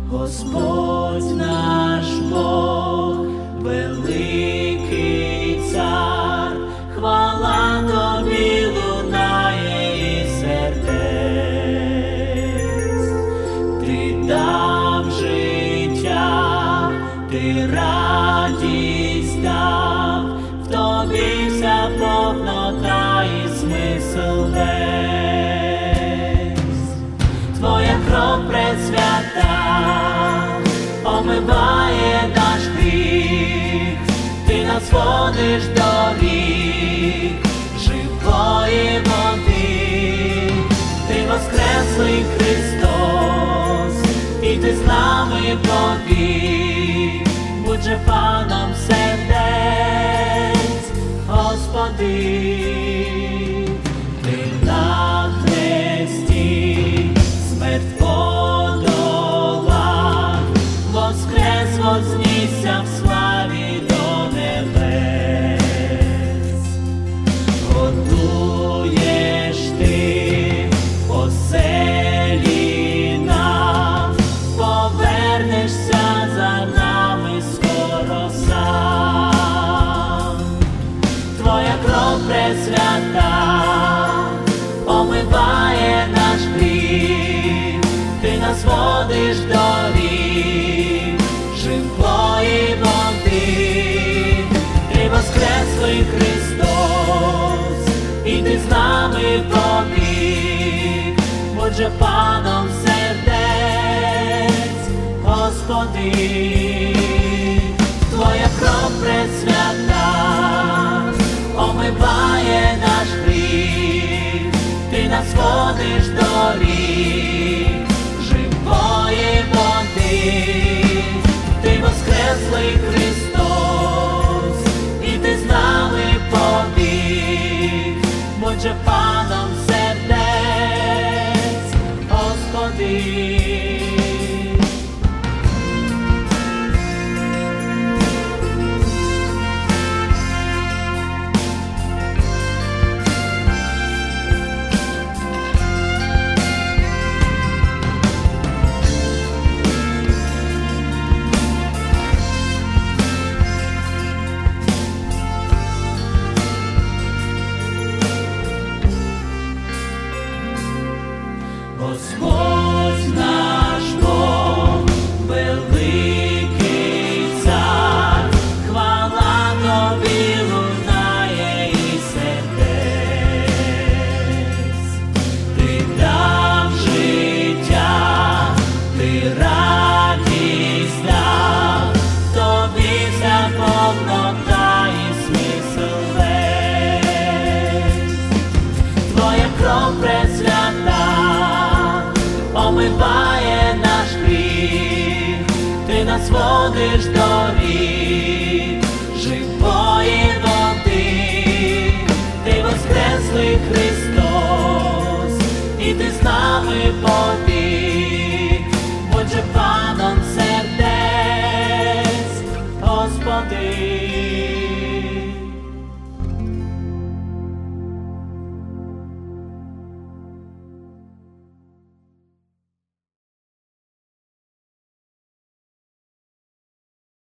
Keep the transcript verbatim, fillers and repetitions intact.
Господь наш Бог, великий цар, хвала тобі лунає із сердець. Ти дав життя, ти радість дав, в тобі вся повнота і смисл весь. Твоя кров пресвята омиває наш гріх, ти нас водиш до рік живої води. Ти воскреслий Христос, і ти з нами повік, будь же паном сердець, Господи. Ти на хресті смерть подолав, воскрес, вознісся в славі до небес. Готуєш ти оселі нам, повернешся за нами скоро сам. Твоя кров пресвята омиває наш гріх, ти нас водиш до рік живої води. Ти воскреслий Христос, і ти з нами повік, будь же паном сердець, Господи. Твоя кров пресвята омиває наш гріх, ти нас водиш до рік живої води. Ти воскреслий Христос, і ти з нами повік, будь же паном сердець, Господи. Господь наш Бог, великий цар, хвала тобі лунає із сердець. Ти дав життя, ти радість дав, тобі вся повнота і смисл весь. Твоя кров пресвята омиває наш гріх, ти нас водиш до рік живої води. Ти воскреслий Христос, і ти з нами повік, будь же паном сердець, Господи.